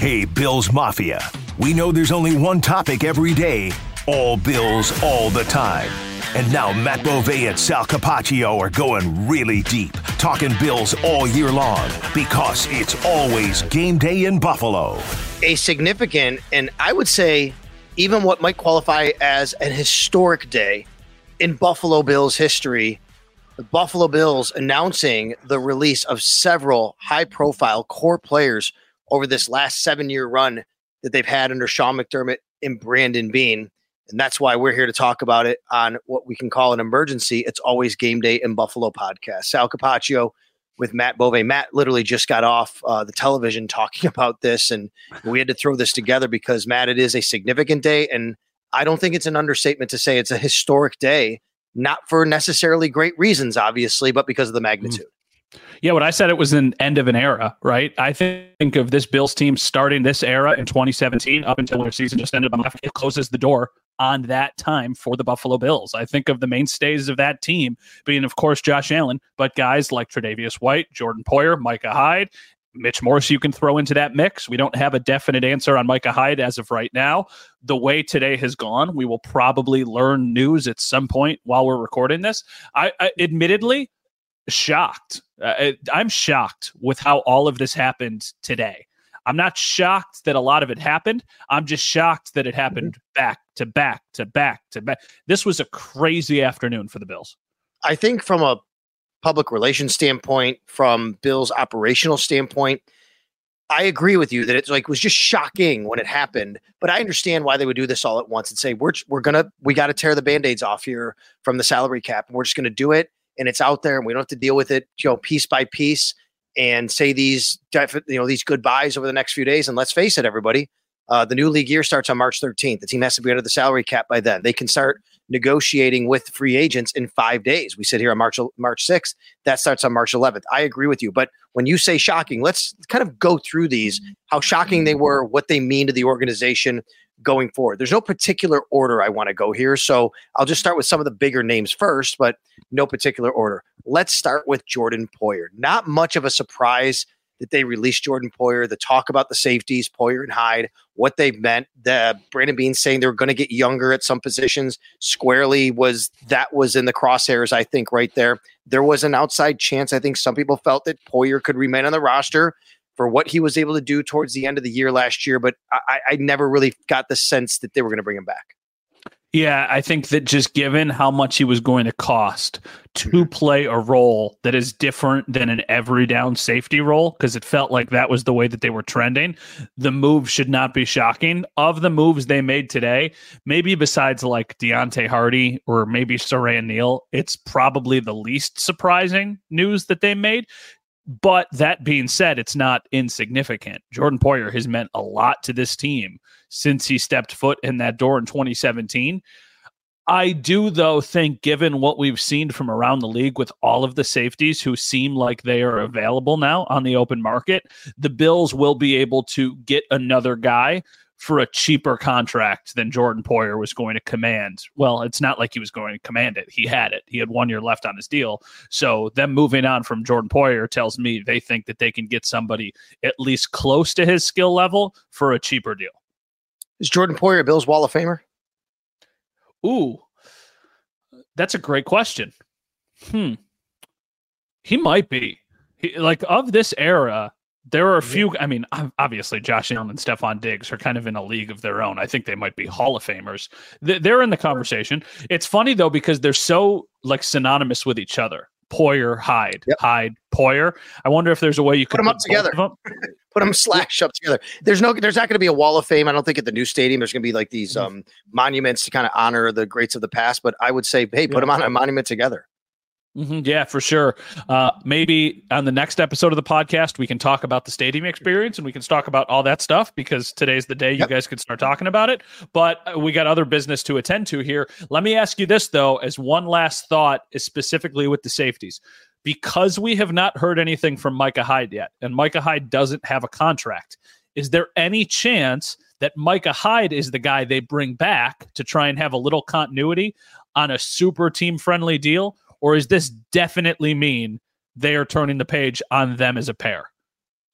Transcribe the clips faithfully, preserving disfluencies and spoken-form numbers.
Hey, Bills Mafia. We know there's only one topic every day, all Bills all the time. And now Matt Bove and Sal Capaccio are going really deep, talking Bills all year long, because it's always game day in Buffalo. A significant, and I would say even what might qualify as an historic day in Buffalo Bills history, the Buffalo Bills announcing the release of several high-profile core players over this last seven-year run that they've had under Sean McDermott and Brandon Beane. And that's why we're here to talk about it on what we can call an emergency. It's always game day in Buffalo podcast. Sal Capaccio with Matt Bove. Matt literally just got off uh, the television talking about this, and we had to throw this together because, Matt, it is a significant day, and I don't think it's an understatement to say it's a historic day, not for necessarily great reasons, obviously, but because of the magnitude. Mm. Yeah, when I said it was an end of an era, right? I think of this Bills team starting this era in twenty seventeen up until their season just ended. It closes the door on that time for the Buffalo Bills. I think of the mainstays of that team being, of course, Josh Allen, but guys like Tre'Davious White, Jordan Poyer, Micah Hyde, Mitch Morse you can throw into that mix. We don't have a definite answer on Micah Hyde as of right now. The way today has gone, we will probably learn news at some point while we're recording this. I, I admittedly, shocked. Uh, I'm shocked with how all of this happened today. I'm not shocked that a lot of it happened. I'm just shocked that it happened mm-hmm. back to back to back to back. This was a crazy afternoon for the Bills. I think from a public relations standpoint, from Bills operational standpoint, I agree with you that it's like, it was just shocking when it happened, but I understand why they would do this all at once and say, we're, we're going to, we got to tear the Band-Aids off here from the salary cap, and we're just going to do it. And it's out there, and we don't have to deal with it, you know, piece by piece, and say these, you know, these goodbyes over the next few days. And let's face it, everybody, uh, the new league year starts on March thirteenth. The team has to be under the salary cap by then. They can start negotiating with free agents in five days. We sit here on March March sixth. That starts on March eleventh. I agree with you. But when you say shocking, let's kind of go through these, how shocking they were, what they mean to the organization going forward. There's no particular order I want to go here, so I'll just start with some of the bigger names first, but no particular order. Let's start with Jordan Poyer. Not much of a surprise that they released Jordan Poyer. The talk about the safeties, Poyer and Hyde, what they meant. The Brandon Beane saying they were going to get younger at some positions. Squarely was that was in the crosshairs, I think, right there. There was an outside chance. I think some people felt that Poyer could remain on the roster for what he was able to do towards the end of the year last year, but I, I never really got the sense that they were going to bring him back. Yeah, I think that just given how much he was going to cost to play a role that is different than an every down safety role, because it felt like that was the way that they were trending, the move should not be shocking. Of the moves they made today, maybe besides like Deontay Hardy or maybe Saran Neal, it's probably the least surprising news that they made. But that being said, it's not insignificant. Jordan Poyer has meant a lot to this team since he stepped foot in that door in twenty seventeen. I do, though, think given what we've seen from around the league with all of the safeties who seem like they are available now on the open market, the Bills will be able to get another guy for a cheaper contract than Jordan Poyer was going to command. Well, it's not like he was going to command it. He had it. He had one year left on his deal. So them moving on from Jordan Poyer tells me they think that they can get somebody at least close to his skill level for a cheaper deal. Is Jordan Poyer a Bills Wall of Famer? Ooh, that's a great question. Hmm. He might be. He, like, of this era, there are a few, I mean, obviously Josh Allen and Stephon Diggs are kind of in a league of their own. I think they might be Hall of Famers. They're in the conversation. It's funny, though, because they're so, like, synonymous with each other. Poyer, Hyde, yep. Hyde, Poyer. I wonder if there's a way you could put them up together. Them. Put them slash up together. There's no, there's not going to be a Wall of Fame. I don't think at the new stadium there's going to be like these um, monuments to kind of honor the greats of the past. But I would say, hey, put yeah. them on a monument together. Mm-hmm, yeah, for sure. Uh, maybe on the next episode of the podcast, we can talk about the stadium experience and we can talk about all that stuff, because today's the day you yep. guys can start talking about it. But we got other business to attend to here. Let me ask you this, though, as one last thought, is specifically with the safeties. Because we have not heard anything from Micah Hyde yet, and Micah Hyde doesn't have a contract, is there any chance that Micah Hyde is the guy they bring back to try and have a little continuity on a super team-friendly deal? Or is this definitely mean they are turning the page on them as a pair?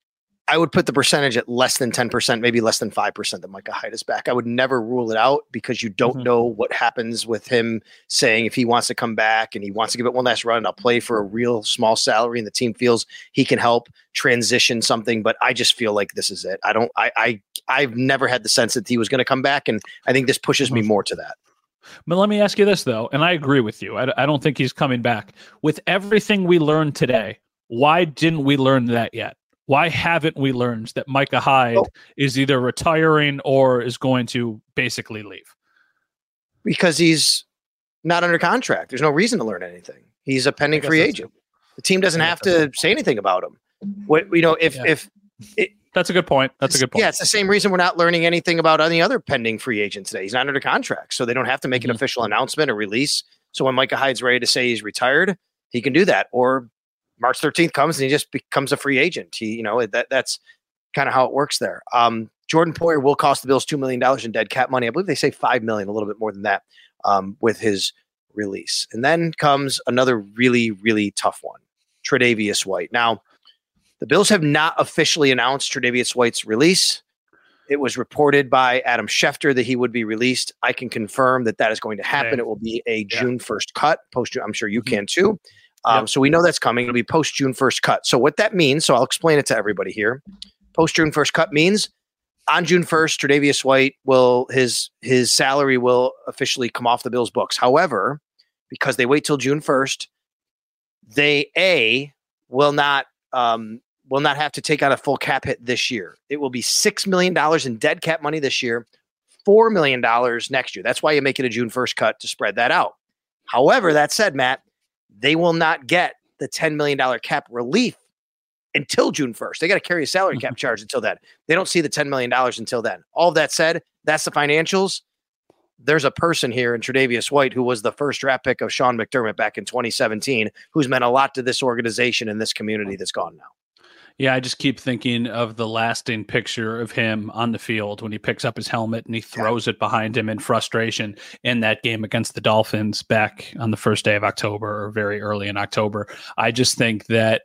I would put the percentage at less than ten percent, maybe less than five percent that Micah Hyde is back. I would never rule it out because you don't mm-hmm. know what happens with him saying if he wants to come back and he wants to give it one last run, I'll play for a real small salary and the team feels he can help transition something. But I just feel like this is it. I don't, I, I, I've never had the sense that he was going to come back. And I think this pushes me more to that. But let me ask you this though. And I agree with you. I, I don't think he's coming back. With everything we learned today, why didn't we learn that yet? Why haven't we learned that Micah Hyde oh. is either retiring or is going to basically leave? Because he's not under contract. There's no reason to learn anything. He's a pending free agent. True. The team doesn't have to say anything about him. What you know, if yeah. if it, that's a good point. That's a good point. Yeah, it's the same reason we're not learning anything about any other pending free agent today. He's not under contract, so they don't have to make mm-hmm. an official announcement or release. So when Micah Hyde's ready to say he's retired, he can do that. Or March thirteenth comes and he just becomes a free agent. He, you know, that that's kind of how it works there. Um, Jordan Poyer will cost the Bills two million dollars in dead cap money. I believe they say five million dollars, a little bit more than that, um, with his release. And then comes another really, really tough one, Tre'Davious White. Now, the Bills have not officially announced Tre'Davious White's release. It was reported by Adam Schefter that he would be released. I can confirm that that is going to happen. Okay. It will be a yeah. June first cut. Post, I'm sure you mm-hmm. can too. Um, yep. So we know that's coming. It'll be post June first cut. So what that means, so I'll explain it to everybody here. Post June first cut means on June first, Tre'Davious White will, his, his salary will officially come off the Bills books. However, because they wait till June first, they A, will not, um, will not have to take on a full cap hit this year. It will be six million dollars in dead cap money this year, four million dollars next year. That's why you make it a June first cut to spread that out. However, that said, Matt, they will not get the ten million dollars cap relief until June first. They got to carry a salary cap charge until then. They don't see the ten million dollars until then. All of that said, that's the financials. There's a person here in Tre'Davious White who was the first draft pick of Sean McDermott back in twenty seventeen, who's meant a lot to this organization and this community that's gone now. Yeah, I just keep thinking of the lasting picture of him on the field when he picks up his helmet and he throws yeah. it behind him in frustration in that game against the Dolphins back on the first day of October or very early in October. I just think that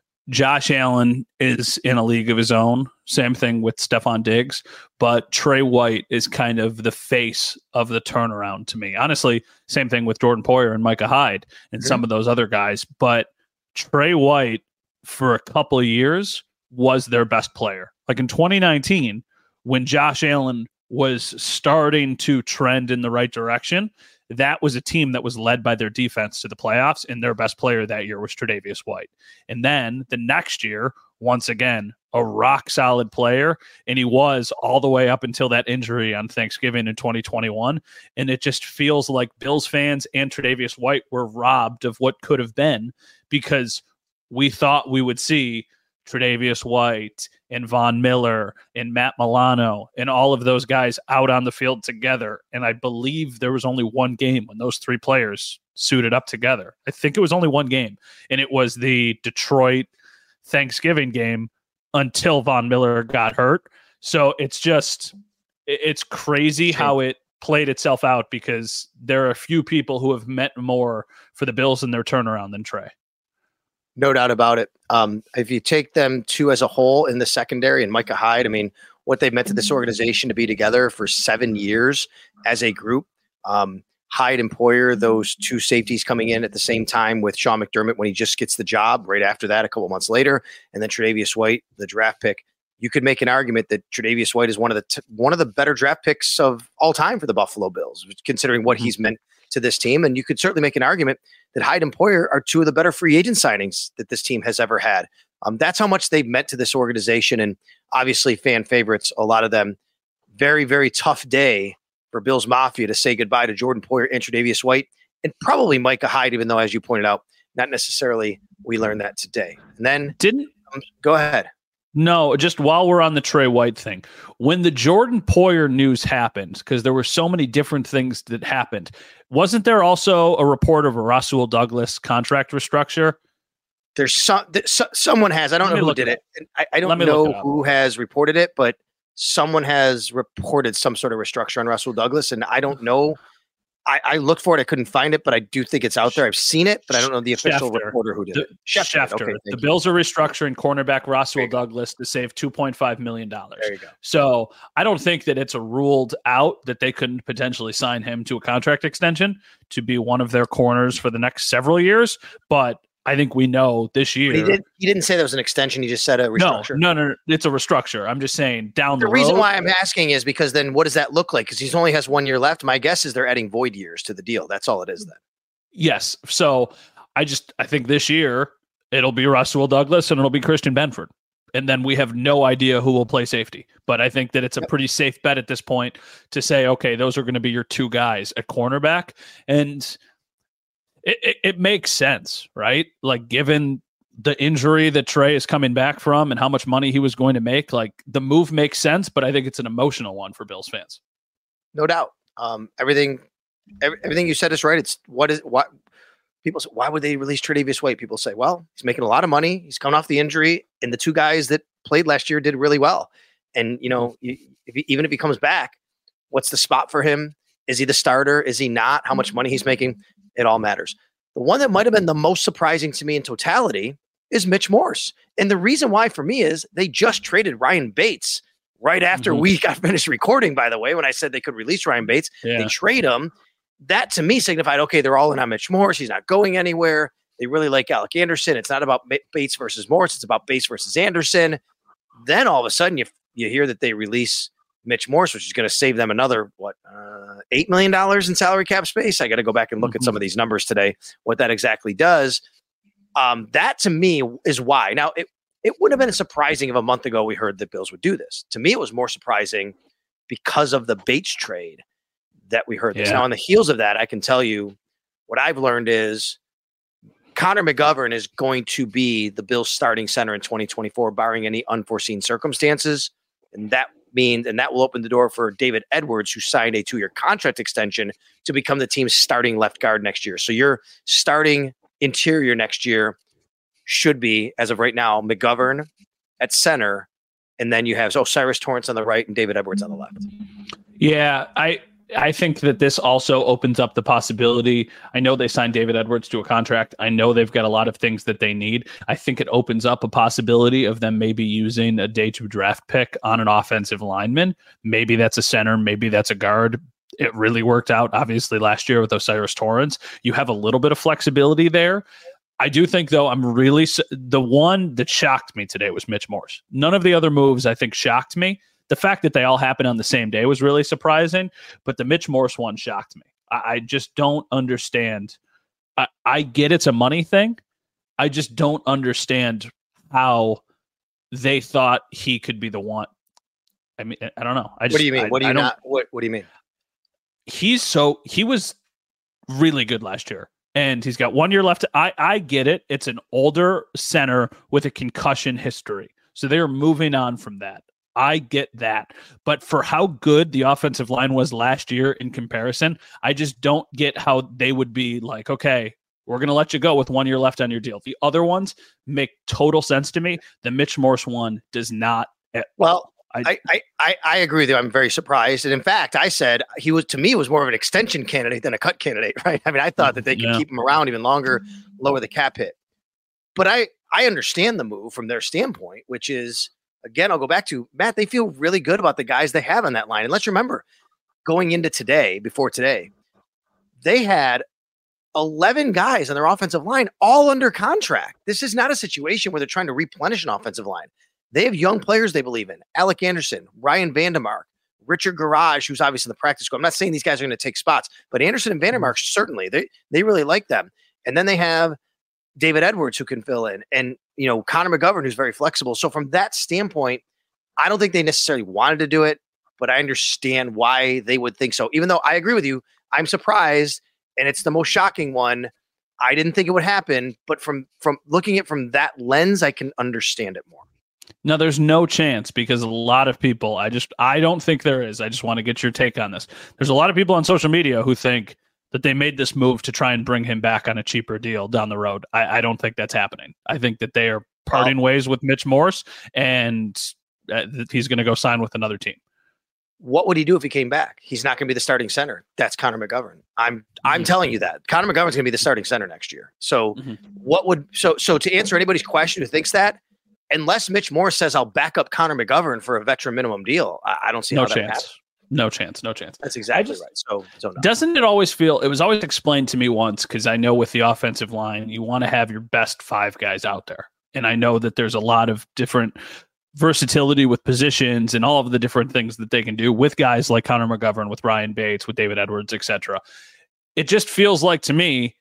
Josh Allen is in a league of his own. Same thing with Stephon Diggs, but Trey White is kind of the face of the turnaround to me. Honestly, same thing with Jordan Poyer and Micah Hyde and mm-hmm. some of those other guys, but Trey White for a couple of years was their best player. Like in twenty nineteen, when Josh Allen was starting to trend in the right direction, that was a team that was led by their defense to the playoffs, and their best player that year was Tre'Davious White. And then the next year, once again, a rock solid player, and he was all the way up until that injury on Thanksgiving in twenty twenty-one. And it just feels like Bills fans and Tre'Davious White were robbed of what could have been, because we thought we would see Tre'Davious White and Von Miller and Matt Milano and all of those guys out on the field together. And I believe there was only one game when those three players suited up together. I think it was only one game, and it was the Detroit Thanksgiving game until Von Miller got hurt. So it's just, it's crazy how it played itself out, because there are a few people who have meant more for the Bills in their turnaround than Trey. No doubt about it. Um, if you take them two as a whole in the secondary and Micah Hyde, I mean, what they've meant to this organization to be together for seven years as a group. Um, Hyde and Poyer, those two safeties coming in at the same time with Sean McDermott when he just gets the job right after that, a couple months later, and then Tre'Davious White, the draft pick. You could make an argument that Tre'Davious White is one of the t- one of the better draft picks of all time for the Buffalo Bills, considering what he's meant to this team. And you could certainly make an argument that Hyde and Poyer are two of the better free agent signings that this team has ever had. Um, that's how much they've meant to this organization. And obviously fan favorites, a lot of them. Very, very tough day for Bills Mafia to say goodbye to Jordan Poyer and Tre'Davious White, and probably Micah Hyde, even though, as you pointed out, not necessarily we learned that today. And then didn't um, go ahead. No, just while we're on the Trey White thing, when the Jordan Poyer news happened, because there were so many different things that happened, wasn't there also a report of a Rasul Douglas contract restructure? There's some, so, someone has, I don't Let know who did it. it. I, I don't know who has reported it, but someone has reported some sort of restructure on Rasul Douglas, and I don't know I, I looked for it. I couldn't find it, but I do think it's out there. I've seen it, but I don't know the official Schefter. reporter who did the, it. Schefter. Schefter. Okay, the you. Bills are restructuring cornerback Russell Douglas to save two point five million dollars. There you go. So I don't think that it's a ruled out that they couldn't potentially sign him to a contract extension to be one of their corners for the next several years. But I think we know this year. But he, did, he didn't say that was an extension. He just said a restructure. No, no, no. It's a restructure. I'm just saying down the, the road. reason why I'm asking is because then what does that look like? Because he only has one year left. My guess is they're adding void years to the deal. That's all it is then. Yes. So I just I think this year it'll be Russell Douglas and it'll be Christian Benford. And then we have no idea who will play safety. But I think that it's a pretty safe bet at this point to say, okay, those are going to be your two guys at cornerback. And It, it, it makes sense, right? Like, given the injury that Trey is coming back from and how much money he was going to make, like, the move makes sense, but I think it's an emotional one for Bills fans. No doubt. Um, everything, every, everything you said is right. It's what is what people say. Why would they release Tre'Davious White? People say, well, he's making a lot of money. He's coming off the injury, and the two guys that played last year did really well. And you know, if he, even if he comes back, what's the spot for him? Is he the starter? Is he not? How much money he's making? It all matters. The one that might have been the most surprising to me in totality is Mitch Morse. And the reason why for me is they just traded Ryan Bates right after mm-hmm. we got finished recording, by the way, when I said they could release Ryan Bates. Yeah. They trade him. That to me signified, okay, they're all in on Mitch Morse. He's not going anywhere. They really like Alec Anderson. It's not about Bates versus Morse. It's about Bates versus Anderson. Then all of a sudden you, you hear that they release Mitch Morse, which is going to save them another, what, uh, eight million dollars in salary cap space. I got to go back and look mm-hmm. at some of these numbers today, what that exactly does. Um, that to me is why. Now, it, it would have been surprising if a month ago we heard that Bills would do this. To me, it was more surprising because of the Bates trade that we heard this. Yeah. Now, on the heels of that, I can tell you what I've learned is Connor McGovern is going to be the Bills starting center in twenty twenty-four, barring any unforeseen circumstances. And that means, and that will open the door for David Edwards, who signed a two-year contract extension to become the team's starting left guard next year. So your starting interior next year should be, as of right now, McGovern at center, and then you have O'Cyrus Torrence on the right and David Edwards on the left. Yeah, I I think that this also opens up the possibility. I know they signed David Edwards to a contract. I know they've got a lot of things that they need. I think it opens up a possibility of them maybe using a day two draft pick on an offensive lineman. Maybe that's a center. Maybe that's a guard. It really worked out, obviously, last year with O'Cyrus Torrence. You have a little bit of flexibility there. I do think, though, I'm really – the one that shocked me today was Mitch Morse. None of the other moves, I think, shocked me. The fact that they all happened on the same day was really surprising, but the Mitch Morse one shocked me. I, I just don't understand. I, I get it's a money thing. I just don't understand how they thought he could be the one. I mean, I don't know. I just, what do you mean? I, what do you I not? What What do you mean? He's so he was really good last year, and he's got one year left. I I get it. It's an older center with a concussion history, so they are moving on from that. I get that. But for how good the offensive line was last year in comparison, I just don't get how they would be like, okay, we're going to let you go with one year left on your deal. The other ones make total sense to me. The Mitch Morse one does not. Well, I, I, I, I agree with you. I'm very surprised. And in fact, I said he was, to me, was more of an extension candidate than a cut candidate, right? I mean, I thought that they could yeah. keep him around even longer, lower the cap hit. But I, I understand the move from their standpoint, which is, again, I'll go back to, Matt, they feel really good about the guys they have on that line. And let's remember, going into today, before today, they had eleven guys on their offensive line, all under contract. This is not a situation where they're trying to replenish an offensive line. They have young players they believe in. Alec Anderson, Ryan Vandermark, Richard Garage, who's obviously in the practice squad. I'm not saying these guys are going to take spots, but Anderson and Vandermark, certainly, they, they really like them. And then they have David Edwards, who can fill in, and you know, Connor McGovern, who's very flexible. So from that standpoint, I don't think they necessarily wanted to do it, but I understand why they would think so. Even though I agree with you, I'm surprised, and it's the most shocking one. I didn't think it would happen, but from from looking at it from that lens, I can understand it more. No, there's no chance, because a lot of people, I just, I don't think there is. I just want to get your take on this. There's a lot of people on social media who think that they made this move to try and bring him back on a cheaper deal down the road. I, I don't think that's happening. I think that they are parting well, ways with Mitch Morse, and uh, he's going to go sign with another team. what would he do if he came back? He's not going to be the starting center. That's Connor McGovern. I'm mm-hmm. I'm telling you that. Connor McGovern's going to be the starting center next year. So mm-hmm. what would so so to answer anybody's question who thinks that, unless Mitch Morse says I'll back up Connor McGovern for a veteran minimum deal, I, I don't see no how that chance. happens. No chance. No chance. That's exactly just, right. So, so no. Doesn't it always feel? It was always explained to me once, because I know with the offensive line, you want to have your best five guys out there, and I know that there's a lot of different versatility with positions and all of the different things that they can do with guys like Connor McGovern, with Ryan Bates, with David Edwards, et cetera. It just feels like to me,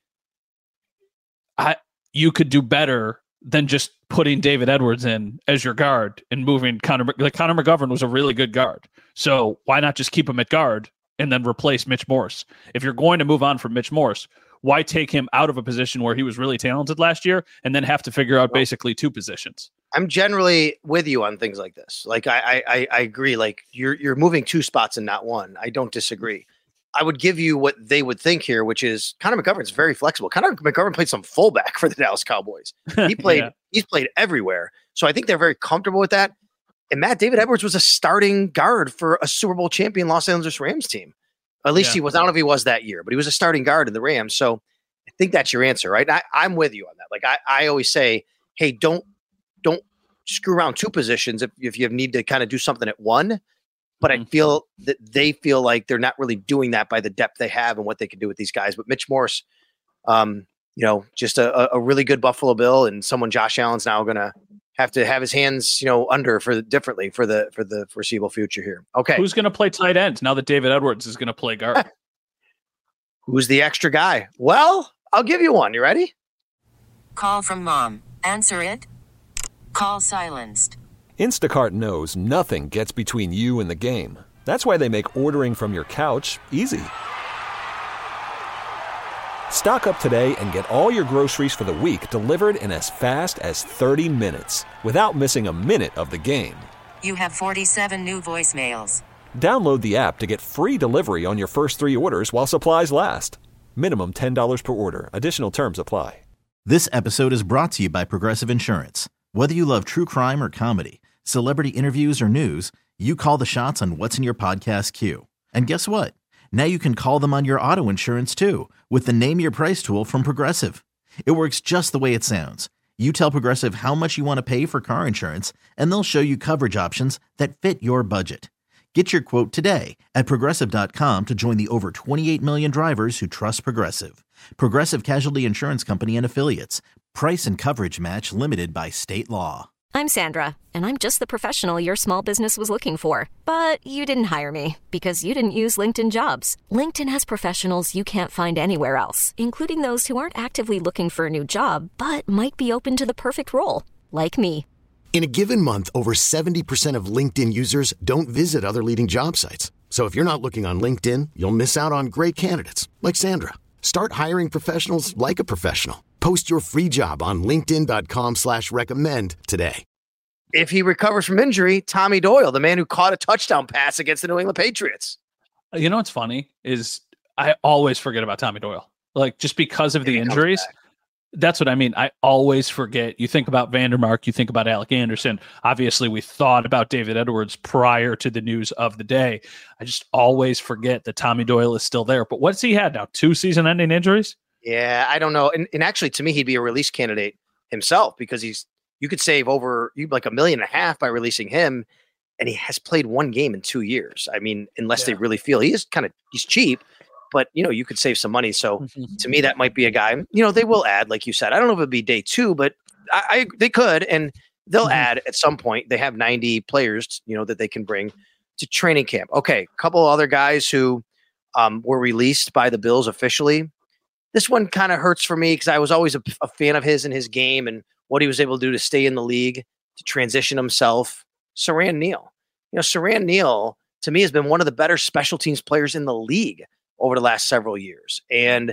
I you could do better than just putting David Edwards in as your guard and moving Connor. Like Connor McGovern was a really good guard, so why not just keep him at guard and then replace Mitch Morse? If you're going to move on from Mitch Morse, why take him out of a position where he was really talented last year and then have to figure out basically two positions? I'm generally with you on things like this. Like I, I, I agree. Like you're, you're moving two spots and not one. I don't disagree. I would give you what they would think here, which is Connor McGovern's very flexible. Connor McGovern played some fullback for the Dallas Cowboys. He played, yeah. he's played everywhere. So I think they're very comfortable with that. And Matt David Edwards was a starting guard for a Super Bowl champion Los Angeles Rams team. At least yeah. he was. I don't know if he was that year, but he was a starting guard in the Rams. So I think that's your answer, right? I, I'm with you on that. Like I, I always say, hey, don't don't screw around two positions if, if you need to kind of do something at one. But mm-hmm. I feel that they feel like they're not really doing that by the depth they have and what they can do with these guys. But Mitch Morse, um, you know, just a, a really good Buffalo Bill, and someone Josh Allen's now going to have to have his hands, you know, under for the, differently for the for the foreseeable future here. Okay, who's going to play tight end now that David Edwards is going to play guard? Who's the extra guy? Well, I'll give you one. You ready? Call from mom. Answer it. Call silenced. Instacart knows nothing gets between you and the game. That's why they make ordering from your couch easy. Stock up today and get all your groceries for the week delivered in as fast as thirty minutes without missing a minute of the game. You have forty-seven new voicemails. Download the app to get free delivery on your first three orders while supplies last. Minimum ten dollars per order. Additional terms apply. This episode is brought to you by Progressive Insurance. Whether you love true crime or comedy, celebrity interviews or news, you call the shots on what's in your podcast queue. And guess what? Now you can call them on your auto insurance too with the Name Your Price tool from Progressive. It works just the way it sounds. You tell Progressive how much you want to pay for car insurance, and they'll show you coverage options that fit your budget. Get your quote today at Progressive dot com to join the over twenty-eight million drivers who trust Progressive. Progressive Casualty Insurance Company and Affiliates. Price and coverage match limited by state law. I'm Sandra, and I'm just the professional your small business was looking for. But you didn't hire me because you didn't use LinkedIn Jobs. LinkedIn has professionals you can't find anywhere else, including those who aren't actively looking for a new job, but might be open to the perfect role, like me. In a given month, over seventy percent of LinkedIn users don't visit other leading job sites. So if you're not looking on LinkedIn, you'll miss out on great candidates like Sandra. Start hiring professionals like a professional. Post your free job on linkedin dot com slash recommend today. If he recovers from injury, Tommy Doyle, the man who caught a touchdown pass against the New England Patriots. You know what's funny is I always forget about Tommy Doyle. Like just because of the injuries. That's what I mean. I always forget. You think about Vandermark, you think about Alec Anderson. Obviously, we thought about David Edwards prior to the news of the day. I just always forget that Tommy Doyle is still there. But what's he had now? Two season-ending injuries? Yeah, I don't know. And, and actually, to me, he'd be a release candidate himself because he's you could save over you like a million and a half by releasing him, and he has played one game in two years. I mean, unless yeah. they really feel he is kind of he's cheap. But, you know, you could save some money. So to me, that might be a guy, you know, they will add, like you said. I don't know if it'd be day two, but I, I they could. And they'll mm-hmm. add at some point. They have ninety players, you know, that they can bring to training camp. Okay. A couple other guys who um, were released by the Bills officially. This one kind of hurts for me because I was always a, a fan of his and his game and what he was able to do to stay in the league, to transition himself. Siran Neal. You know, Siran Neal, to me, has been one of the better special teams players in the league over the last several years. And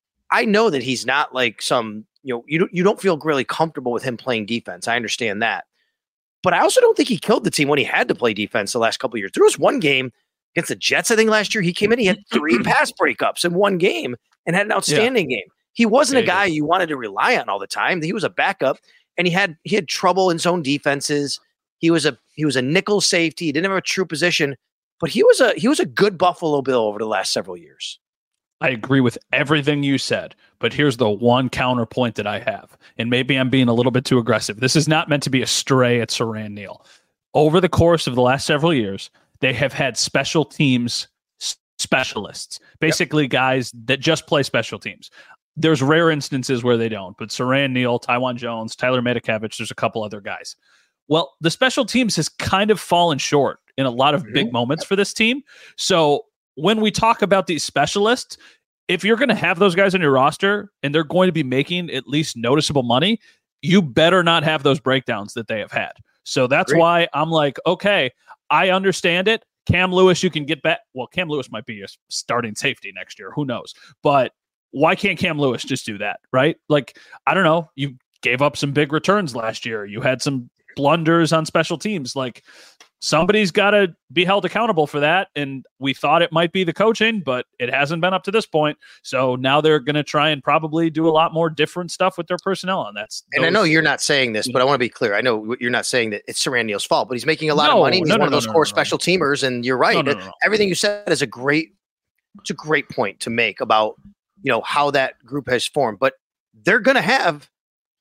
I know that he's not like some, you know, you don't, you don't feel really comfortable with him playing defense. I understand that. But I also don't think he killed the team when he had to play defense the last couple of years. There was one game against the Jets, I think last year, he came in, he had three pass breakups in one game and had an outstanding yeah. game. He wasn't a guy you wanted to rely on all the time. He was a backup and he had, he had trouble in zone defenses. He was a, he was a nickel safety. He didn't have a true position. but he was a he was a good Buffalo Bill over the last several years. I agree with everything you said, but here's the one counterpoint that I have, and maybe I'm being a little bit too aggressive. This is not meant to be a stray at Siran Neal. Over the course of the last several years, they have had special teams specialists, basically yep. guys that just play special teams. There's rare instances where they don't, but Siran Neal, Taiwan Jones, Tyler Matakevich, there's a couple other guys. Well, the special teams has kind of fallen short in a lot of mm-hmm. big moments for this team. So when we talk about these specialists, if you're going to have those guys on your roster and they're going to be making at least noticeable money, you better not have those breakdowns that they have had. So that's Great. why I'm like, okay, I understand it. Cam Lewis, you can get back. Well, Cam Lewis might be a starting safety next year. Who knows? But why can't Cam Lewis just do that, right? Like, I don't know. You gave up some big returns last year. You had some blunders on special teams. Like, somebody's got to be held accountable for that. And we thought it might be the coaching, but it hasn't been up to this point. So now they're going to try and probably do a lot more different stuff with their personnel. And that's, and I know you're not saying this, but I want to be clear. I know you're not saying that it's Siran Neal's fault, but he's making a lot no, of money. He's no, one no, of those no, core no, no, special no. teamers. And you're right. No, no, no, no. Everything you said is a great, it's a great point to make about, you know, how that group has formed, but they're going to have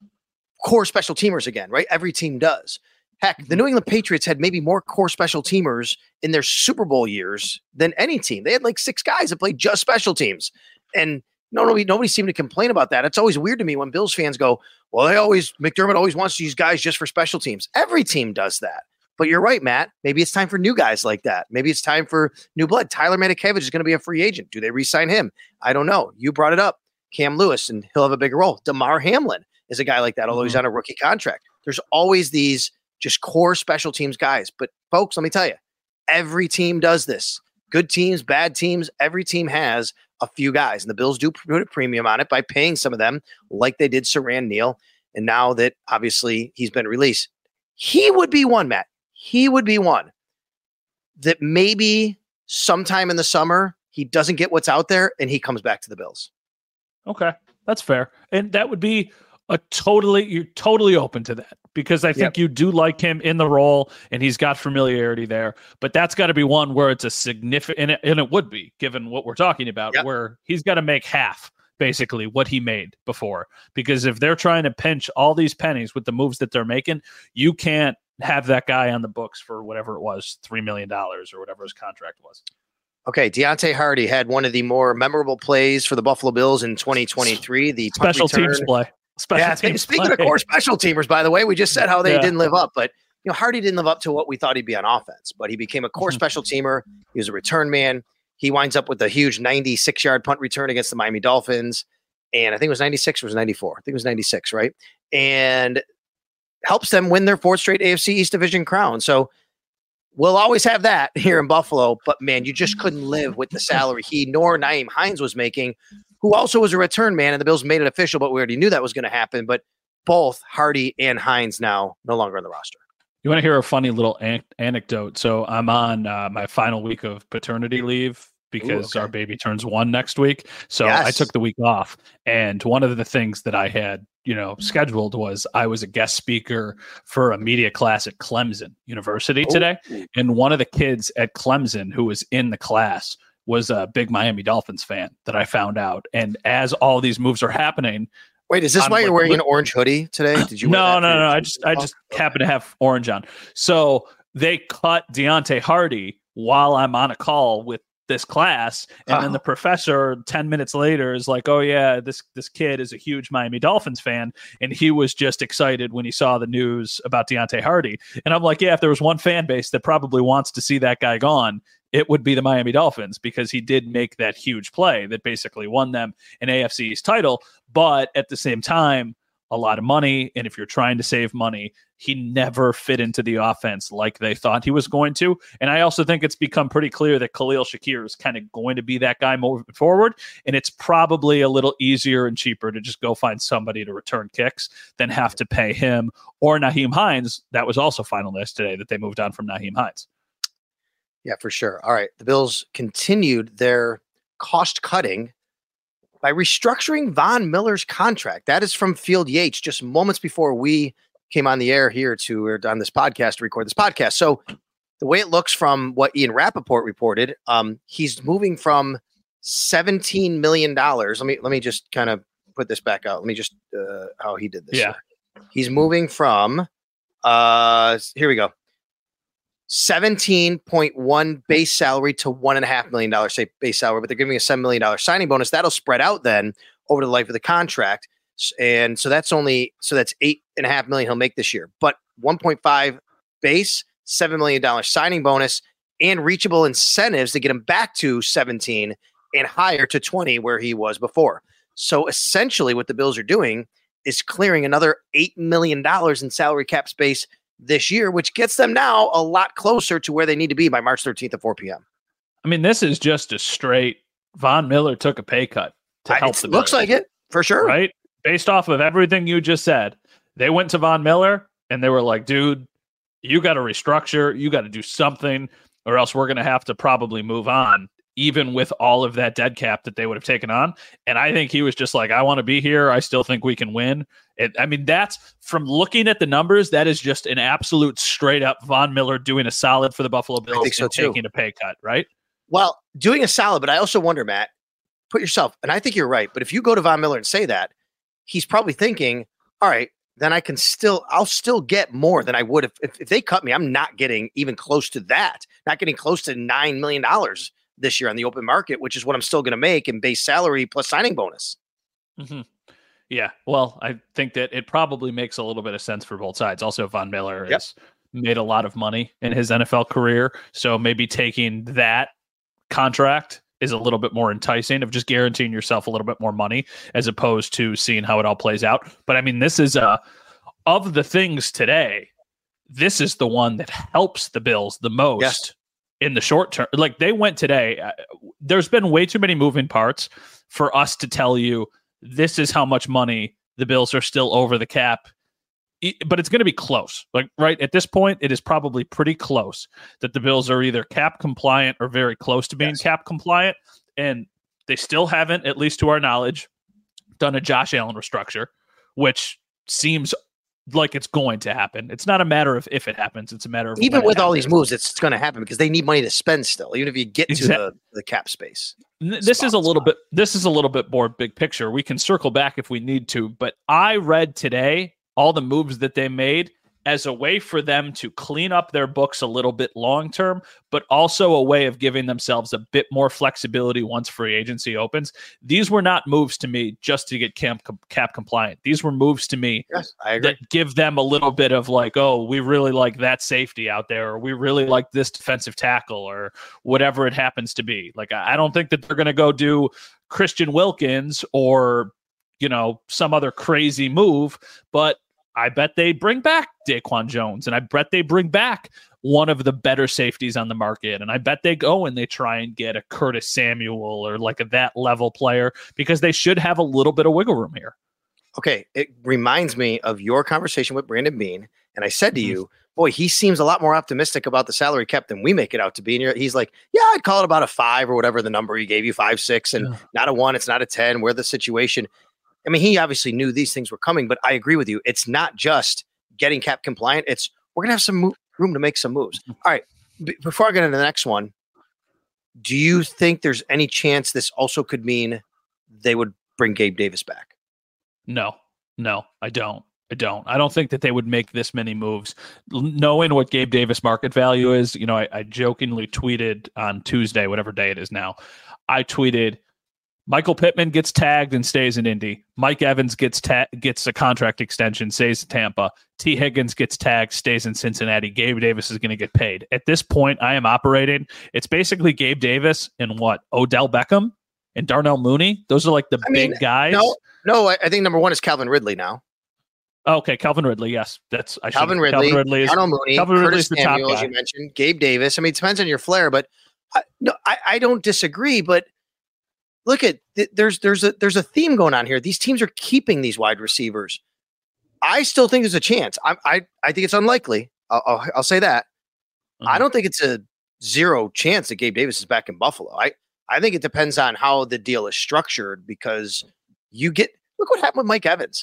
core special teamers again, right? Every team does. Heck, the New England Patriots had maybe more core special teamers in their Super Bowl years than any team. They had like six guys that played just special teams. And no, nobody, nobody seemed to complain about that. It's always weird to me when Bills fans go, well, they always, McDermott always wants to use guys just for special teams. Every team does that. But you're right, Matt. Maybe it's time for new guys like that. Maybe it's time for new blood. Tyler Matakevich is going to be a free agent. Do they re-sign him? I don't know. You brought it up. Cam Lewis, and he'll have a bigger role. Damar Hamlin is a guy like that, although mm-hmm. he's on a rookie contract. There's always these just core special teams guys. But folks, let me tell you, every team does this. Good teams, bad teams, every team has a few guys. And the Bills do put a premium on it by paying some of them like they did Siran Neal. And now that obviously he's been released, he would be one, Matt. He would be one that maybe sometime in the summer he doesn't get what's out there and he comes back to the Bills. Okay, that's fair. And that would be a totally, you're totally open to that because I think yep. you do like him in the role and he's got familiarity there, but that's got to be one where it's a significant, and it, and it would be given what we're talking about, yep. where he's got to make half basically what he made before, because if they're trying to pinch all these pennies with the moves that they're making, you can't have that guy on the books for whatever it was, three million dollars or whatever his contract was. Okay, Deontay Hardy had one of the more memorable plays for the Buffalo Bills in twenty twenty-three. The special teams play. Special yeah, teams speaking play. of core special teamers, by the way, we just said how they yeah. didn't live up, but you know, Hardy didn't live up to what we thought he'd be on offense, but he became a core mm-hmm. special teamer. He was a return man. He winds up with a huge ninety-six yard punt return against the Miami Dolphins. And I think it was ninety-six or it was ninety-four. I think it was ninety-six, right? And helps them win their fourth straight A F C East Division crown. So we'll always have that here in Buffalo, but man, you just couldn't live with the salary he nor Nyheim Hines was making, who also was a return man, and the Bills made it official, but we already knew that was going to happen. But both Hardy and Hines now no longer on the roster. You want to hear a funny little an- anecdote? So I'm on uh, my final week of paternity leave because Ooh, okay. our baby turns one next week. So yes. I took the week off. And one of the things that I had, you know, scheduled was I was a guest speaker for a media class at Clemson University Ooh. today. And one of the kids at Clemson who was in the class was a big Miami Dolphins fan that I found out. And as all these moves are happening, wait, is this I'm why like, you're wearing an orange hoodie today? Did you? No, no, no. I just, I just okay. happen to have orange on. So they cut Deontay Hardy while I'm on a call with this class, and oh. then the professor ten minutes later is like, oh yeah, this this kid is a huge Miami Dolphins fan, and he was just excited when he saw the news about Deontay Hardy. And I'm like, yeah, if there was one fan base that probably wants to see that guy gone, it would be the Miami Dolphins, because he did make that huge play that basically won them an A F C East title. But at the same time, a lot of money, and if you're trying to save money, he never fit into the offense like they thought he was going to. And I also think it's become pretty clear that Khalil Shakir is kind of going to be that guy moving forward, and it's probably a little easier and cheaper to just go find somebody to return kicks than have to pay him or Nyheim Hines. That was also finalized today that they moved on from Nyheim Hines. Yeah, for sure. All right. The Bills continued their cost cutting by restructuring Von Miller's contract. That is from Field Yates just moments before we came on the air here to or on this podcast to record this podcast. So the way it looks from what Ian Rappaport reported, um, he's moving from seventeen million dollars. Let me let me just kind of put this back out. Let me just uh, how he did this. Yeah. Here. He's moving from uh here we go. seventeen point one base salary to one and a half million dollars, say base salary, but they're giving a seven million dollars signing bonus. That'll spread out then over the life of the contract. And so that's only, so that's eight and a half million he'll make this year, but one point five base, seven million dollars signing bonus, and reachable incentives to get him back to seventeen and higher to twenty where he was before. So essentially what the Bills are doing is clearing another eight million dollars in salary cap space this year, which gets them now a lot closer to where they need to be by March thirteenth at four p.m. I mean, this is just a straight Von Miller took a pay cut to help It the looks Bills, like it for sure. right? Based off of everything you just said, they went to Von Miller and they were like, dude, you got to restructure, you got to do something, or else we're going to have to probably move on, even with all of that dead cap that they would have taken on. And I think he was just like, I want to be here. I still think we can win. It, I mean, that's from looking at the numbers, that is just an absolute straight up Von Miller doing a solid for the Buffalo Bills think so and too. taking a pay cut, right? Well, doing a solid, but I also wonder, Matt, put yourself, and I think you're right, but if you go to Von Miller and say that, he's probably thinking, all right, then I can still, I'll still get more than I would if, if, if they cut me. I'm not getting even close to that, not getting close to nine million dollars this year on the open market, which is what I'm still going to make in base salary plus signing bonus. Mm-hmm. Yeah. Well, I think that it probably makes a little bit of sense for both sides. Also, Von Miller Yep. has made a lot of money in his N F L career. So maybe taking that contract is a little bit more enticing of just guaranteeing yourself a little bit more money as opposed to seeing how it all plays out. But I mean, this is uh of the things today, this is the one that helps the Bills the most Yes. in the short term. Like they went today. Uh, there's been way too many moving parts for us to tell you this is how much money the Bills are still over the cap. But it's going to be close. Like right at this point, it is probably pretty close that the Bills are either cap compliant or very close to being Yes. cap compliant. And they still haven't, at least to our knowledge, done a Josh Allen restructure, which seems like it's going to happen. It's not a matter of if it happens. It's a matter of Even when it with all these happens. moves, it's going to happen because they need money to spend still, even if you get Exact- to the, the cap space. N- This Spot, is a little spot. bit. This is a little bit more big picture. We can circle back if we need to. But I read today all the moves that they made as a way for them to clean up their books a little bit long term, but also a way of giving themselves a bit more flexibility once free agency opens. These were not moves to me just to get camp cap compliant. These were moves to me Yes, I agree. that give them a little bit of like, oh, we really like that safety out there, or we really like this defensive tackle, or whatever it happens to be. Like, I I don't think that they're going to go do Christian Wilkins or, you know, some other crazy move, but I bet they bring back Daquan Jones, and I bet they bring back one of the better safeties on the market. And I bet they go and they try and get a Curtis Samuel or like a that level player, because they should have a little bit of wiggle room here. Okay, it reminds me of your conversation with Brandon Bean, and I said to Mhm. you, boy, he seems a lot more optimistic about the salary cap than we make it out to be. And you're, he's like, yeah, I'd call it about a five or whatever the number he gave you, five, six, and Yeah. not a one, it's not a ten, where the situation. I mean, he obviously knew these things were coming, but I agree with you. It's not just getting cap compliant. It's we're going to have some mo- room to make some moves. All right, b- before I get into the next one, do you think there's any chance this also could mean they would bring Gabe Davis back? No, no, I don't. I don't. I don't think that they would make this many moves. L- Knowing what Gabe Davis market value is, you know, I, I jokingly tweeted on Tuesday, whatever day it is now, I tweeted, Michael Pittman gets tagged and stays in Indy. Mike Evans gets ta- gets a contract extension, stays in Tampa. T. Higgins gets tagged, stays in Cincinnati. Gabe Davis is going to get paid. At this point, I am operating. It's basically Gabe Davis and what? Odell Beckham and Darnell Mooney. Those are like the I big mean, guys. No, no, I, I think number one is Calvin Ridley now. Okay, Calvin Ridley. Yes, that's I Calvin should- Ridley, Calvin Ridley is Darnell Mooney, Calvin Ridley's Curtis the top Samuel, as guy. you mentioned, Gabe Davis. I mean, it depends on your flair, but I, no, I, I don't disagree. But look at th- there's there's a there's a theme going on here. These teams are keeping these wide receivers. I still think there's a chance. I I I think it's unlikely. I'll I'll, I'll say that. I Mhm. don't think it's a zero chance that Gabe Davis is back in Buffalo. I I think it depends on how the deal is structured, because you get look what happened with Mike Evans.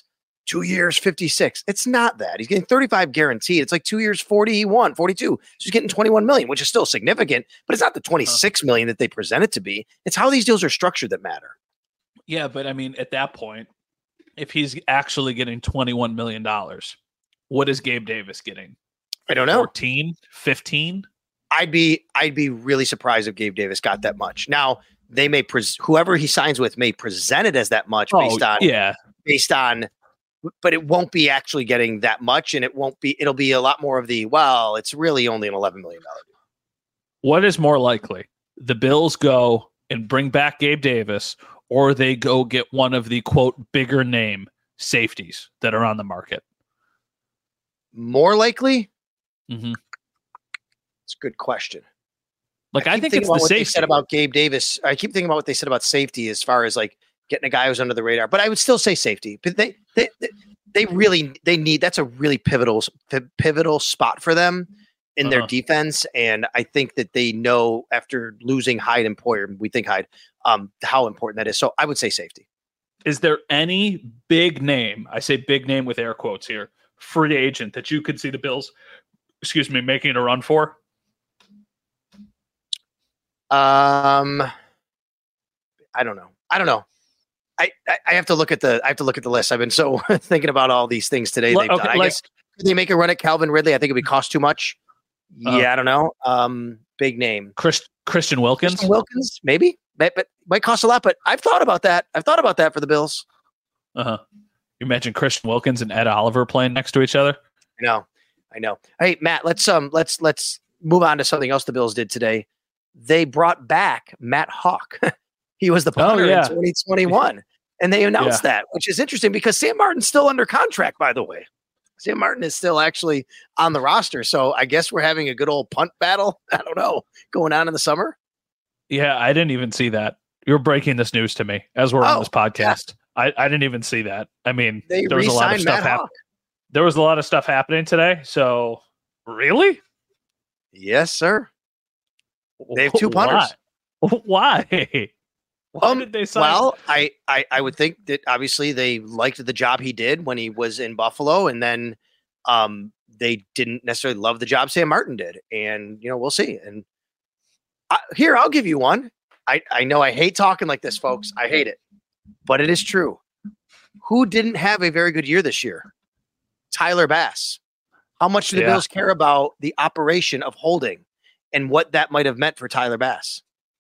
two years, fifty-six. It's not that. He's getting thirty-five guaranteed. It's like two years, forty-one, forty-two. So he's getting twenty-one million, which is still significant, but it's not the twenty-six million that they present it to be. It's how these deals are structured that matter. Yeah, but I mean, at that point, if he's actually getting twenty-one million dollars, what is Gabe Davis getting? I don't know. fourteen, fifteen? I'd be I'd be really surprised if Gabe Davis got that much. Now, they may pres- whoever he signs with may present it as that much based oh, on yeah. based on but it won't be actually getting that much, and it won't be it'll be a lot more of the well, it's really only an eleven million dollars deal. What is more likely? The Bills go and bring back Gabe Davis, or they go get one of the quote bigger name safeties that are on the market? More likely? Mm-hmm. It's a good question. Like, I, I think it's about the what safety. They said about Gabe Davis. I keep thinking about what they said about safety as far as like getting a guy who's under the radar. But I would still say safety. But they they they really they need that's a really pivotal pivotal spot for them in uh-huh. their defense. And I think that they know after losing Hyde and Poyer, we think Hyde, um, how important that is. So I would say safety. Is there any big name? I say big name with air quotes here. Free agent that you could see the Bills, excuse me, making a run for? Um, I don't know. I don't know. I, I, I have to look at the I have to look at the list. I've been so thinking about all these things today. Well, They've okay, done. I like, guess could they make a run at Calvin Ridley? I think it would cost too much. Uh, yeah, I don't know. Um, big name. Chris, Christian Wilkins. Christian Wilkins, maybe, but, but might cost a lot. But I've thought about that. I've thought about that for the Bills. Uh huh. You imagine Christian Wilkins and Ed Oliver playing next to each other? I know. I know. Hey, Matt, let's um let's let's move on to something else the Bills did today. They brought back Matt Hawk. He was the punter oh, yeah. in twenty twenty-one. And they announced yeah. that, which is interesting because Sam Martin's still under contract, by the way. Sam Martin is still actually on the roster. So I guess we're having a good old punt battle. I don't know, going on in the summer. Yeah, I didn't even see that. You're breaking this news to me as we're oh, on this podcast. Yeah. I, I didn't even see that. I mean, they there was a lot of stuff happening. There was a lot of stuff happening today. So really? Yes, sir. They have two punters. Why? Why? Why um, did they sign? Well, I, I, I would think that obviously they liked the job he did when he was in Buffalo, and then um, they didn't necessarily love the job Sam Martin did. And, you know, we'll see. And I, here, I'll give you one. I, I know I hate talking like this, folks. I hate it. But it is true. Who didn't have a very good year this year? Tyler Bass. How much do the yeah. Bills care about the operation of holding and what that might have meant for Tyler Bass?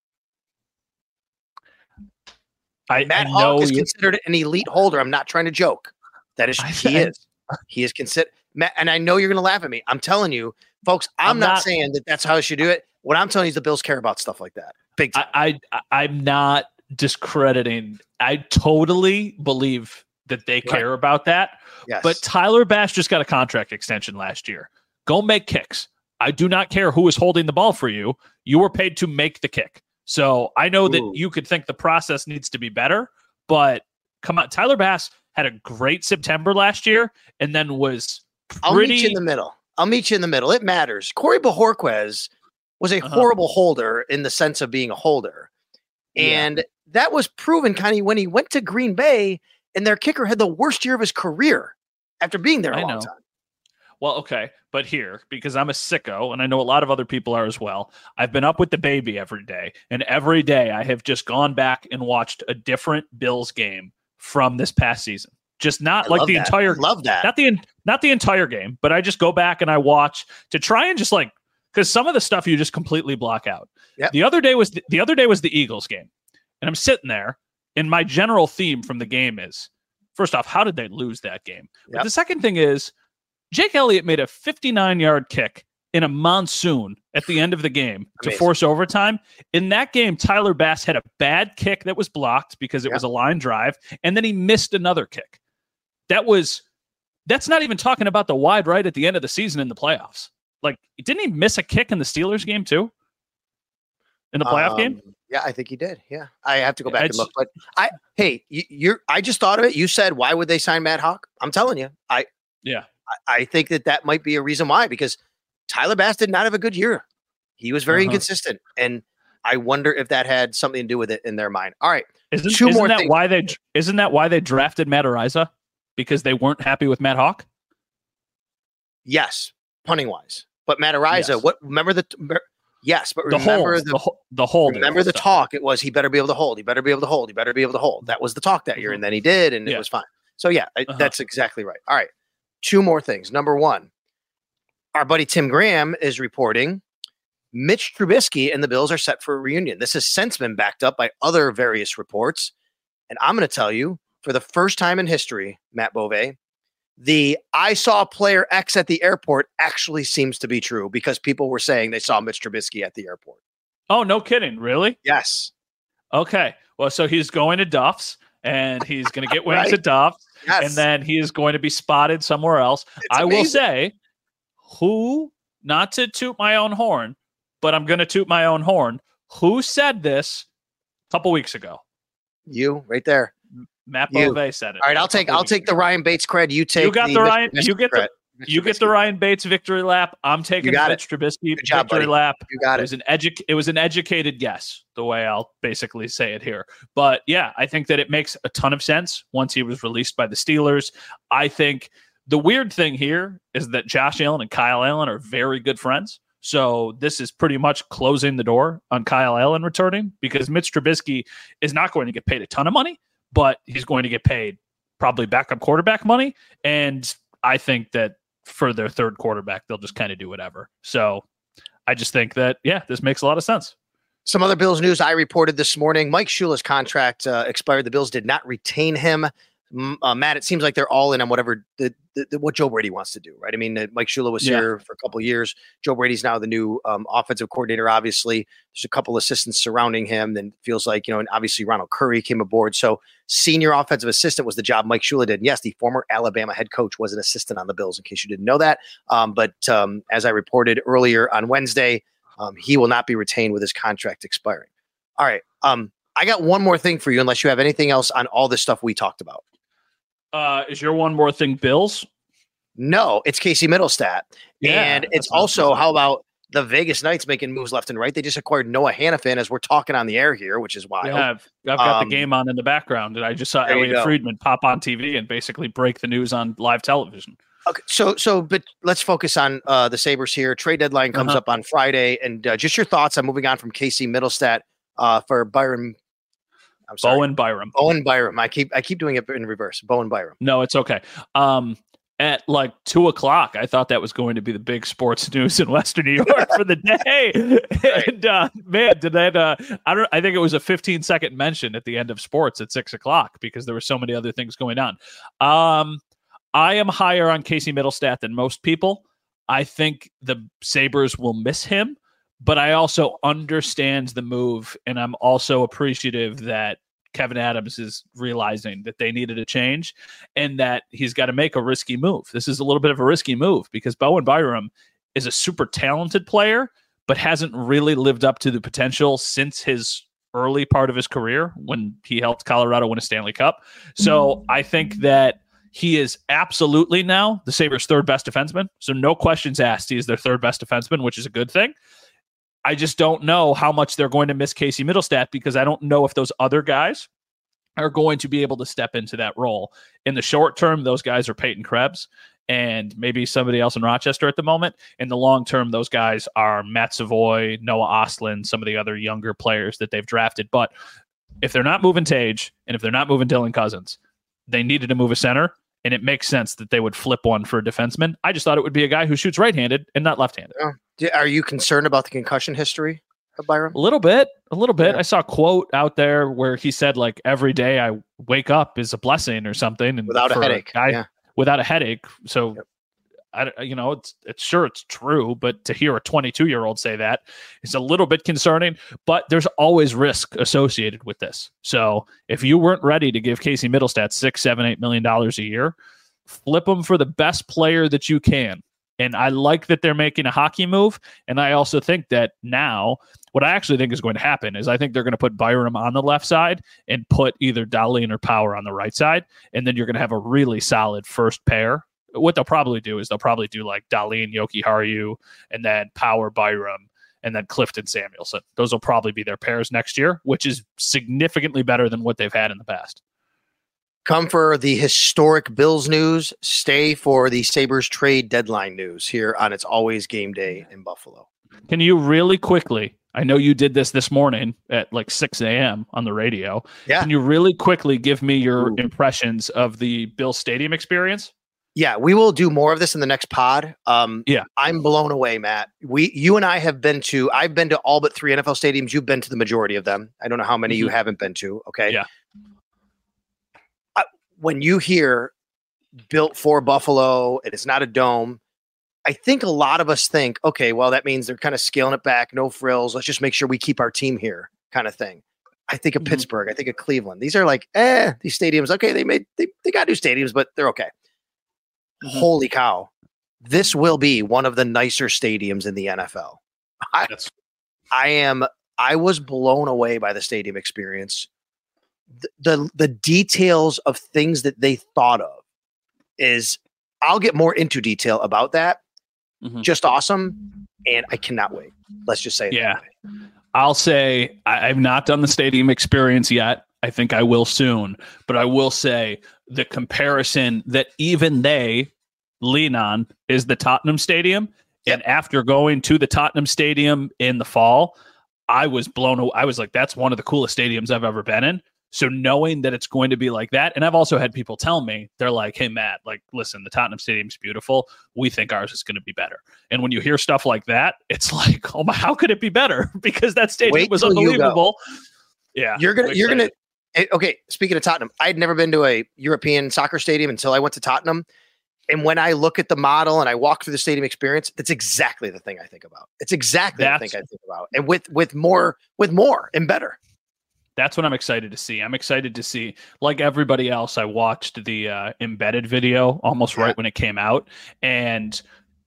I, Matt I Hawk know is you... considered an elite holder. I'm not trying to joke. That is, he is. He is considered. And I know you're going to laugh at me. I'm telling you, folks, I'm, I'm not, not saying that that's how I should do it. What I'm telling you is the Bills care about stuff like that. Big time. I, I, I'm not discrediting. I totally believe that they care right. about that. Yes. But Tyler Bass just got a contract extension last year. Go make kicks. I do not care who is holding the ball for you. You were paid to make the kick. So I know Ooh. that you could think the process needs to be better, but come on. Tyler Bass had a great September last year and then was pretty... I'll meet you in the middle. I'll meet you in the middle. It matters. Corey Bojorquez was a uh-huh. horrible holder in the sense of being a holder. And yeah. that was proven kind of when he went to Green Bay and their kicker had the worst year of his career after being there a I long know. time. Well, okay, but here, because I'm a sicko, and I know a lot of other people are as well, I've been up with the baby every day, and every day I have just gone back and watched a different Bills game from this past season. Just not I like the that. entire, I love that. Not the not the entire game, but I just go back and I watch to try and just like, because some of the stuff you just completely block out. Yep. The other day was the, the other day was the Eagles game, and I'm sitting there, and my general theme from the game is, first off, how did they lose that game? Yep. But the second thing is, Jake Elliott made a fifty-nine-yard kick in a monsoon at the end of the game to Amazing. force overtime. In that game, Tyler Bass had a bad kick that was blocked because it yep. was a line drive, and then he missed another kick. That was that's not even talking about the wide right at the end of the season in the playoffs. Like, didn't he miss a kick in the Steelers game too? In the playoff um, game? Yeah, I think he did. Yeah, I have to go back it's, and look. But I, hey, you, you're. I just thought of it. You said, why would they sign Matt Hawk? I'm telling you, I. Yeah. I think that that might be a reason why, because Tyler Bass did not have a good year. He was very uh-huh. inconsistent. And I wonder if that had something to do with it in their mind. All right. Isn't, isn't that things. why they, isn't that why they drafted Matt Araiza? because they weren't happy with Matt Hawk? Yes, punting wise. But Matt Araiza, Yes. what remember the yes, but The remember hold, the the, ho- the hold. remember the talk. It was he better be able to hold. He better be able to hold. He better be able to hold. That was the talk that year, Mhm. and then he did, and Yeah. it was fine. So yeah, I- Uh-huh. that's exactly right. All right, two more things. Number one, our buddy Tim Graham is reporting Mitch Trubisky and the Bills are set for a reunion. This has since been backed up by other various reports, and I'm going to tell you, for the first time in history, Matt Bove, the I saw player X at the airport actually seems to be true because people were saying they saw Mitch Trubisky at the airport. Oh, no kidding. Really? Yes. Okay. Well, so he's going to Duff's and he's going to get wings Right. at Duff's. Yes. And then he is going to be spotted somewhere else. It's I will amazing. say, who, not to toot my own horn, but I'm going to toot my own horn. Who said this a couple weeks ago? You right there. Matt You. Bove said it. All right, I'll a take couple I'll weeks take the ago. Ryan Bates cred. You take You got the Mitch Ryan. Trubisky You get the cred. Mitch you get the Trubisky. Ryan Bates victory lap. I'm taking got Mitch Trubisky Good job, victory buddy. lap. You got It it. was an edu- It was an educated guess. The way I'll basically say it here, but yeah, I think that it makes a ton of sense once he was released by the Steelers. I think the weird thing here is that Josh Allen and Kyle Allen are very good friends. So this is pretty much closing the door on Kyle Allen returning because Mitch Trubisky is not going to get paid a ton of money, but he's going to get paid probably backup quarterback money. And I think that for their third quarterback, they'll just kind of do whatever. So I just think that, yeah, this makes a lot of sense. Some other Bills news I reported this morning. Mike Shula's contract uh, expired. The Bills did not retain him. M- Uh, Matt, it seems like they're all in on whatever the, the, the what Joe Brady wants to do, right? I mean, uh, Mike Shula was Yeah. here for a couple of years. Joe Brady's now the new um, offensive coordinator. Obviously, there's a couple assistants surrounding him. Then feels like, you know, and obviously Ronald Curry came aboard. So senior offensive assistant was the job Mike Shula did. And yes, the former Alabama head coach was an assistant on the Bills, in case you didn't know that. Um, but um, as I reported earlier on Wednesday, um, he will not be retained with his contract expiring. All right. Um, I got one more thing for you, unless you have anything else on all this stuff we talked about. Uh, is your one more thing Bills? No, it's Casey Middlestat. Yeah, and it's that's what I was also, gonna say. how about the Vegas Knights making moves left and right? They just acquired Noah Hannafin as we're talking on the air here, which is wild. Yeah, I've, I've got Um, the game on in the background, and I just saw there you Elliot go. Friedman pop on T V and basically break the news on live television. Okay, so so, but let's focus on uh, the Sabres here. Trade deadline comes Uh-huh. up on Friday, and uh, just your thoughts on moving on from Casey Middlestat uh, for Byron. I'm sorry, Bowen Byram. Bowen Byram. I keep I keep doing it in reverse. Bowen Byram. No, it's okay. Um, at like two o'clock, I thought that was going to be the big sports news in Western New York for the day. Right. And uh, man, did that? Uh, I don't. I think it was a fifteen second mention at the end of sports at six o'clock because there were so many other things going on. Um, I am higher on Casey Middlestat than most people. I think the Sabres will miss him, but I also understand the move, and I'm also appreciative that Kevin Adams is realizing that they needed a change and that he's got to make a risky move. This is a little bit of a risky move because Bowen Byram is a super talented player, but hasn't really lived up to the potential since his early part of his career when he helped Colorado win a Stanley Cup. So I think that he is absolutely now the Sabres' third best defenseman. So no questions asked. He is their third best defenseman, which is a good thing. I just don't know how much they're going to miss Casey Middlestat because I don't know if those other guys are going to be able to step into that role. In the short term, those guys are Peyton Krebs and maybe somebody else in Rochester at the moment. In the long term, those guys are Matt Savoy, Noah Ostlund, some of the other younger players that they've drafted. But if they're not moving Tage and if they're not moving Dylan Cousins, they needed to move a center. And it makes sense that they would flip one for a defenseman. I just thought it would be a guy who shoots right-handed and not left-handed. Yeah. Are you concerned about the concussion history of Byram? A little bit, a little bit. Yeah. I saw a quote out there where he said, like, every day I wake up is a blessing or something. And Without a for headache, guy- yeah. Without a headache. So, Yep. I, you know, it's it's sure it's true, but to hear a twenty-two-year-old say that is a little bit concerning. But there's always risk associated with this. So if you weren't ready to give Casey Middlestat six, seven, eight million dollars a year, flip them for the best player that you can. And I like that they're making a hockey move. And I also think that now what I actually think is going to happen is I think they're going to put Byram on the left side and put either Dahlin or Power on the right side. And then you're going to have a really solid first pair. What they'll probably do is they'll probably do like Dahlin, Yoki Haru, and then Power Byram, and then Clifton Samuelson. Those will probably be their pairs next year, which is significantly better than what they've had in the past. Come for the historic Bills news. Stay for the Sabres trade deadline news here on It's Always Game Day in Buffalo. Can you really quickly, I know you did this this morning at like six a.m. on the radio. Yeah. Can you really quickly give me your Ooh. impressions of the Bills Stadium experience? Yeah, we will do more of this in the next pod. Um, yeah. I'm blown away, Matt. We, you and I have been to, I've been to all but three N F L stadiums. You've been to the majority of them. I don't know how many mm-hmm. you haven't been to. Okay. Yeah. I, when you hear built for Buffalo and it's not a dome, I think a lot of us think, okay, well, that means they're kind of scaling it back, no frills. Let's just make sure we keep our team here kind of thing. I think of mm-hmm. Pittsburgh. I think of Cleveland. These are like, eh, these stadiums. Okay. They made, they, they got new stadiums, but they're okay. Mm-hmm. Holy cow. This will be one of the nicer stadiums in the N F L. I, I am, I was blown away by the stadium experience. The, the, the details of things that they thought of is, I'll get more into detail about that. Mm-hmm. Just awesome. And I cannot wait. Let's just say it. Yeah. I'll say I, I've not done the stadium experience yet. I think I will soon, but I will say the comparison that even they lean on is the Tottenham Stadium. Yep. And after going to the Tottenham Stadium in the fall, I was blown away. I was like, that's one of the coolest stadiums I've ever been in. So knowing that it's going to be like that, and I've also had people tell me, they're like, hey, Matt, like, listen, the Tottenham Stadium's beautiful. We think ours is going to be better. And when you hear stuff like that, it's like, oh my, how could it be better? Because that stadium Wait was unbelievable. You yeah. You're going to, you're going to, okay. Speaking of Tottenham, I'd never been to a European soccer stadium until I went to Tottenham. And when I look at the model and I walk through the stadium experience, that's exactly the thing I think about. It's exactly that's, the thing I think about. And with, with more, with more and better. That's what I'm excited to see. I'm excited to see, like everybody else, I watched the uh, embedded video almost yeah. right when it came out. And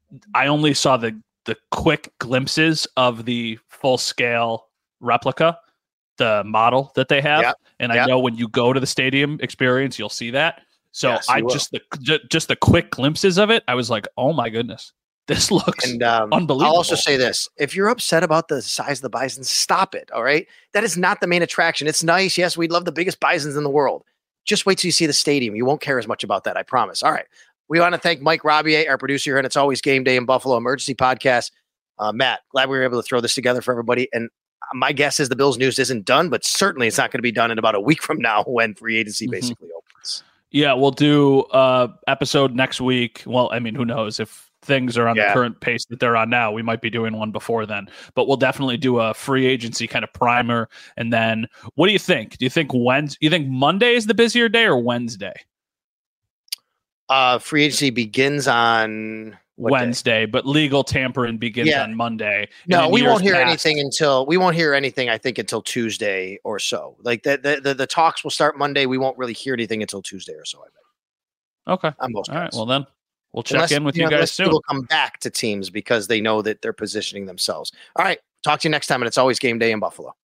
I only saw the, the quick glimpses of the full scale replica, the model that they have. Yeah. And I yeah. know when you go to the stadium experience, you'll see that. So yes, I just the just the quick glimpses of it, I was like, oh my goodness, this looks and, um, unbelievable. I'll also say this. If you're upset about the size of the bison, stop it. All right. That is not the main attraction. It's nice. Yes, we love the biggest bisons in the world. Just wait till you see the stadium. You won't care as much about that. I promise. All right. We want to thank Mike Robier, our producer here, and It's Always Game Day in Buffalo Emergency Podcast. Uh, Matt, glad we were able to throw this together for everybody. And my guess is the Bills news isn't done, but certainly it's not going to be done in about a week from now when free agency mm-hmm. basically opens. Yeah, we'll do uh episode next week. Well, I mean, who knows if things are on yeah. the current pace that they're on now, we might be doing one before then, but we'll definitely do a free agency kind of primer. And then what do you think? Do you think Wednesday, you think Monday is the busier day or Wednesday? Uh, free agency begins on Wednesday, day? But legal tampering begins yeah. on Monday. No, we won't hear past, anything until we won't hear anything. I think until Tuesday or so. Like the the the, the talks will start Monday. We won't really hear anything until Tuesday or so. I bet. Okay. On most All right. parts. Well, then we'll check unless, in with you, you know, guys soon. People come back to teams because they know that they're positioning themselves. All right. Talk to you next time, and It's Always Game Day in Buffalo.